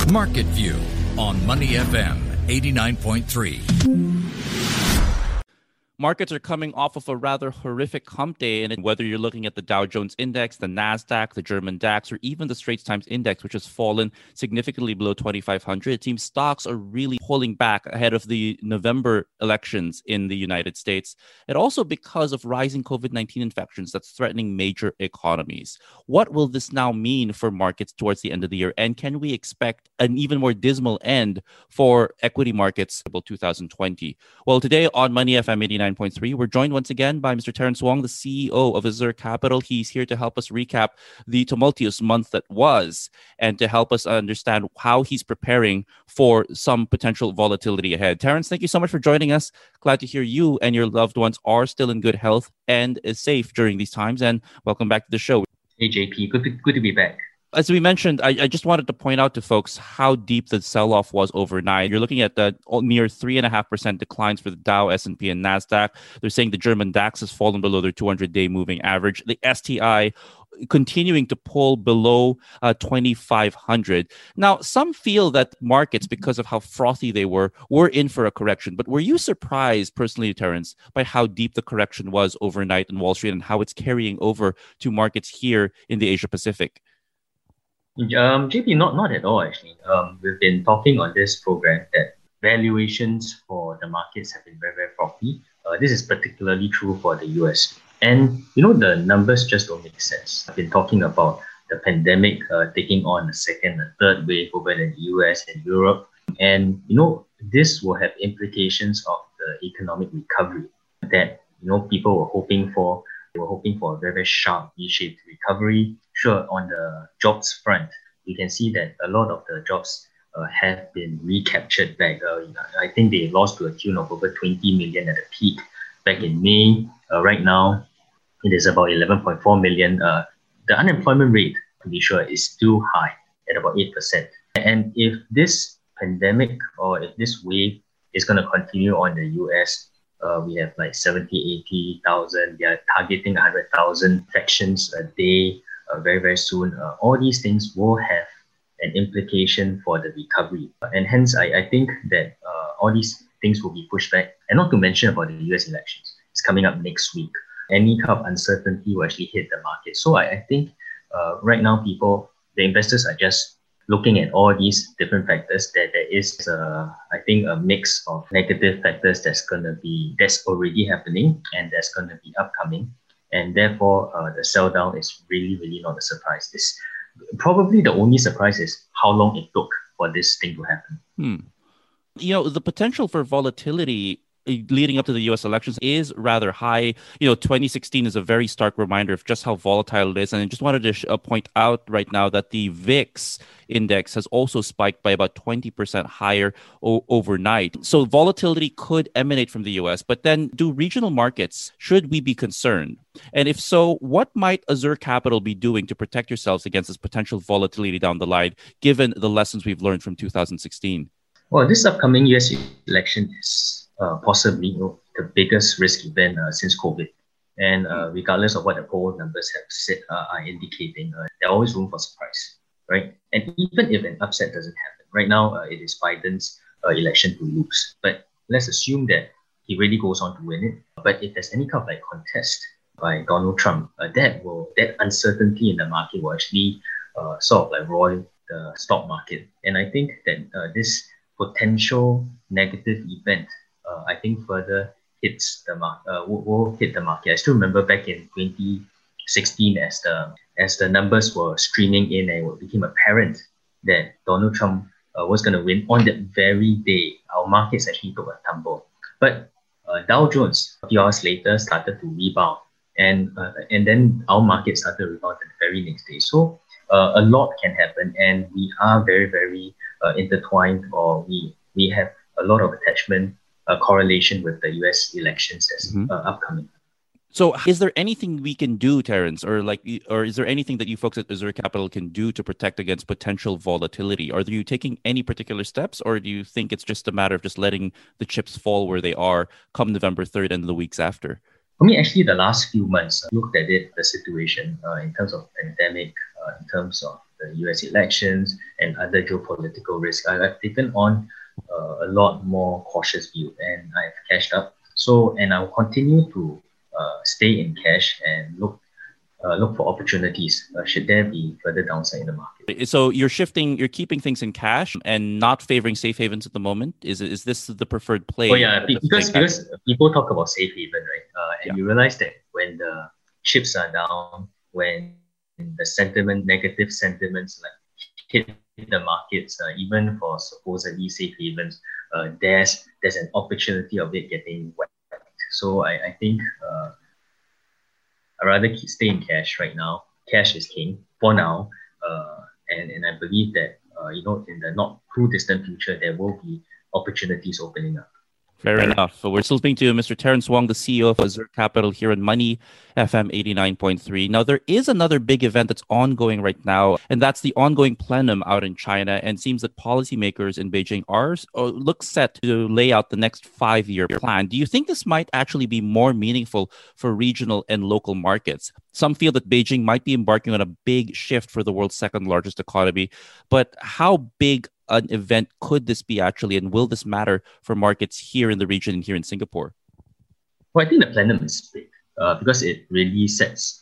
Market View on Money FM 89.3. Markets are coming off of a rather horrific hump day, and whether you're looking at the Dow Jones Index, the Nasdaq, the German DAX, or even the Straits Times Index, which has fallen significantly below 2,500, it seems stocks are really pulling back ahead of the November elections in the United States, and also because of rising COVID-19 infections that's threatening major economies. What will this now mean for markets towards the end of the year, and can we expect an even more dismal end for equity markets in 2020? Well, today on Money FM 89.3, we're joined once again by Mr. Terence Wong, the CEO of Azure Capital. He's here to help us recap the tumultuous month that was and to help us understand how he's preparing for some potential volatility ahead. Terence, thank you so much for joining us. Glad to hear you and your loved ones are still in good health and is safe during these times. And welcome back to the show. Hey, JP. Good to be back. As we mentioned, I just wanted to point out to folks how deep the sell-off was overnight. You're looking at the near 3.5% declines for the Dow, S&P, and NASDAQ. They're saying the German DAX has fallen below their 200-day moving average. The STI continuing to pull below 2,500. Now, some feel that markets, because of how frothy they were in for a correction. But were you surprised, personally, Terence, by how deep the correction was overnight in Wall Street and how it's carrying over to markets here in the Asia Pacific? JP, not at all, actually. We've been talking on this program that valuations for the markets have been very, very frothy. This is particularly true for the US. And, the numbers just don't make sense. I've been talking about the pandemic taking on a second and third wave over in the US and Europe. And, this will have implications of the economic recovery that, people were hoping for. They were hoping for a very, very sharp V-shaped recovery. Sure, on the jobs front, you can see that a lot of the jobs have been recaptured back. I think they lost to a tune of over 20 million at the peak back in May. Right now, it is about 11.4 million. The unemployment rate, to be sure, is still high at about 8%. And if this pandemic or if this wave is going to continue on the US, we have like 70, 80,000. They are targeting 100,000 infections a day very, very soon. All these things will have an implication for the recovery. And hence, I think that all these things will be pushed back. And not to mention about the US elections. It's coming up next week. Any kind of uncertainty will actually hit the market. So I think right now, the investors are just looking at all these different factors. That there is, I think, a mix of negative factors that's already happening and that's going to be upcoming. And therefore, the sell down is really, really not a surprise. It's probably the only surprise is how long it took for this thing to happen. The potential for volatility leading up to the U.S. elections is rather high. 2016 is a very stark reminder of just how volatile it is. And I just wanted to point out right now that the VIX index has also spiked by about 20% higher overnight. So volatility could emanate from the U.S. But then do regional markets, should we be concerned? And if so, what might Azure Capital be doing to protect yourselves against this potential volatility down the line, given the lessons we've learned from 2016? Well, this upcoming US election is possibly the biggest risk event since COVID. And regardless of what the poll numbers have said, are indicating, there's always room for surprise, right? And even if an upset doesn't happen, right now it is Biden's election to lose. But let's assume that he really goes on to win it. But if there's any kind of contest by Donald Trump, that uncertainty in the market will actually sort of roil the stock market. And I think that this potential negative event, I think further hits the market, will hit the market. I still remember back in 2016 as the numbers were streaming in and it became apparent that Donald Trump was going to win on that very day, our markets actually took a tumble. But Dow Jones, a few hours later, started to rebound. And then our market started to rebound the very next day. So a lot can happen, and we are very, very intertwined, or we have a lot of attachment, correlation with the US elections that's upcoming. So is there anything we can do, Terence, or is there anything that you folks at Azure Capital can do to protect against potential volatility? Are you taking any particular steps, or do you think it's just a matter of just letting the chips fall where they are come November 3rd and the weeks after? For me, actually, the last few months, I looked at it, the situation in terms of pandemic, in terms of the US elections and other geopolitical risks, I've taken on a lot more cautious view and I've cashed up. So, and I'll continue to stay in cash and look for opportunities should there be further downside in the market. So you're keeping things in cash and not favoring safe havens at the moment. Is this the preferred play? Oh yeah, because people talk about safe haven, right? And you realize that when the chips are down, when the negative sentiments like hit the markets, even for supposedly safe havens, there's an opportunity of it getting whacked. So I think I'd rather stay in cash right now. Cash is king for now, and I believe that in the not too distant future there will be opportunities opening up. Fair enough. We're still speaking to Mr. Terence Wong, the CEO of Azure Capital here on Money FM 89.3. Now, there is another big event that's ongoing right now, and that's the ongoing plenum out in China. And it seems that policymakers in Beijing look set to lay out the next 5-year plan. Do you think this might actually be more meaningful for regional and local markets? Some feel that Beijing might be embarking on a big shift for the world's second largest economy. But how big an event could this be actually, and will this matter for markets here in the region and here in Singapore? Well, I think the plenum is big because it really sets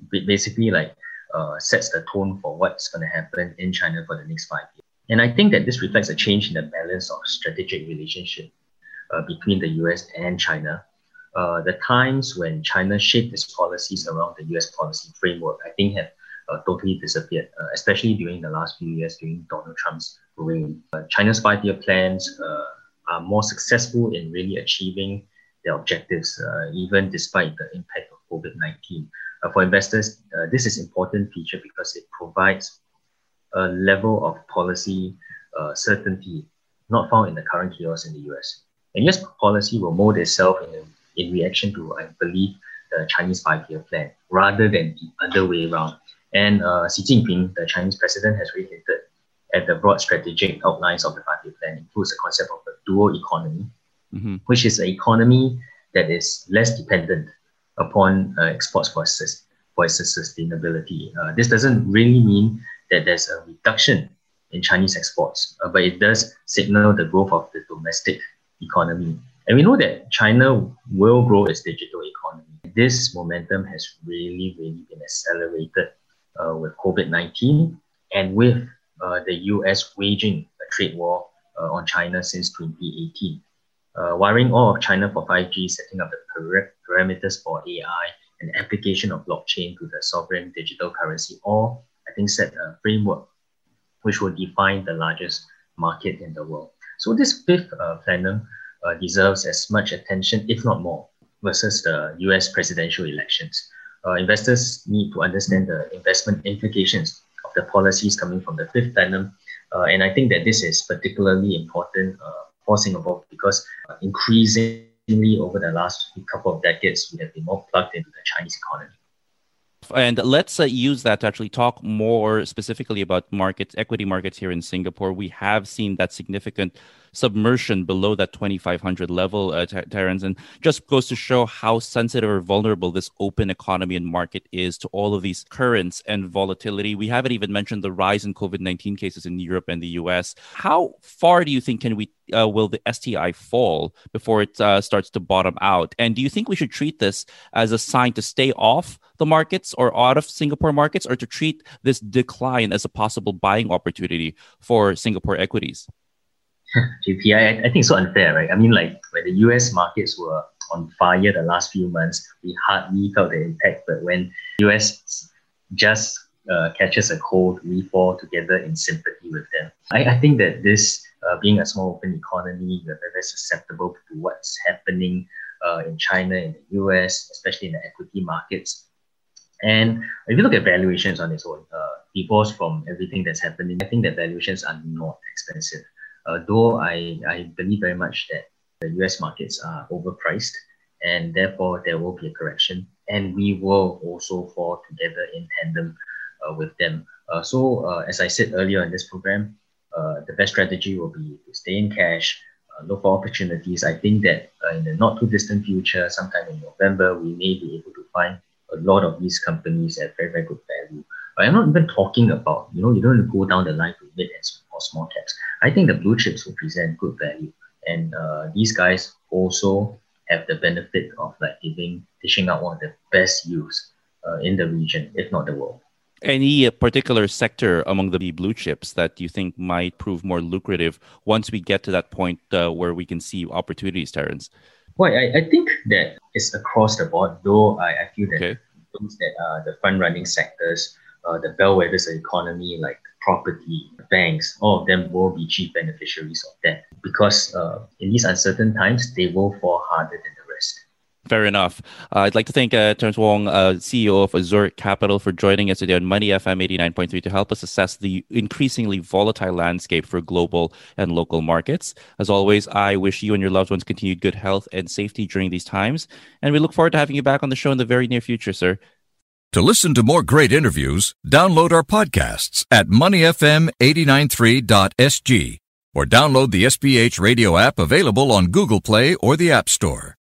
the tone for what's going to happen in China for the next 5 years. And I think that this reflects a change in the balance of strategic relationship between the US and China. The times when China shaped its policies around the US policy framework, I think have totally disappeared, especially during the last few years during Donald Trump's reign. China's 5-year plans are more successful in really achieving their objectives, even despite the impact of COVID-19. For investors, this is an important feature because it provides a level of policy certainty not found in the current chaos in the US. And US policy will mold itself in reaction to, I believe, the Chinese 5-year plan, rather than the other way around. And Xi Jinping, the Chinese president, has really hinted at the broad strategic outlines of the 5-year plan. It includes the concept of a dual economy, which is an economy that is less dependent upon exports for its sustainability. This doesn't really mean that there's a reduction in Chinese exports, but it does signal the growth of the domestic economy. And we know that China will grow its digital economy. This momentum has really been accelerated with COVID-19 and with the US waging a trade war on China since 2018. Wiring all of China for 5G, setting up the parameters for AI and application of blockchain to the sovereign digital currency, all I think set a framework which will define the largest market in the world. So this fifth plenum deserves as much attention, if not more, versus the US presidential elections. Investors need to understand the investment implications of the policies coming from the fifth plenum. And I think that this is particularly important for Singapore because increasingly over the last couple of decades, we have been more plugged into the Chinese economy. And let's use that to actually talk more specifically about equity markets here in Singapore. We have seen that significant submersion below that 2,500 level, Terence, and just goes to show how sensitive or vulnerable this open economy and market is to all of these currents and volatility. We haven't even mentioned the rise in COVID-19 cases in Europe and the US. How far do you think will the STI fall before it starts to bottom out? And do you think we should treat this as a sign to stay off the markets or out of Singapore markets, or to treat this decline as a possible buying opportunity for Singapore equities? JP, I think it's so unfair, right? I mean, like when the US markets were on fire the last few months, we hardly felt the impact. But when US just catches a cold, we fall together in sympathy with them. I think that this, being a small open economy, we're very susceptible to what's happening in China, in the US, especially in the equity markets. And if you look at valuations on its own, divorced from everything that's happening, I think that valuations are not expensive. Though I believe very much that the US markets are overpriced and therefore there will be a correction and we will also fall together in tandem with them. So as I said earlier in this program, the best strategy will be to stay in cash, look for opportunities. I think that in the not too distant future, sometime in November, we may be able to find a lot of these companies at very good value. I'm not even talking about, you don't go down the line to mid or small caps. I think the blue chips will present good value. And these guys also have the benefit of dishing out one of the best yields in the region, if not the world. Any particular sector among the blue chips that you think might prove more lucrative once we get to that point where we can see opportunities, Terence? Well, I think that it's across the board, though I feel that those that are the front-running sectors, the bellwethers of the economy, like property, banks, all of them will be chief beneficiaries of that because in these uncertain times, they will fall harder than the rest. Fair enough. I'd like to thank Terence Wong, CEO of Azure Capital, for joining us today on Money FM 89.3 to help us assess the increasingly volatile landscape for global and local markets. As always, I wish you and your loved ones continued good health and safety during these times. And we look forward to having you back on the show in the very near future, sir. To listen to more great interviews, download our podcasts at moneyfm893.sg or download the SPH radio app available on Google Play or the App Store.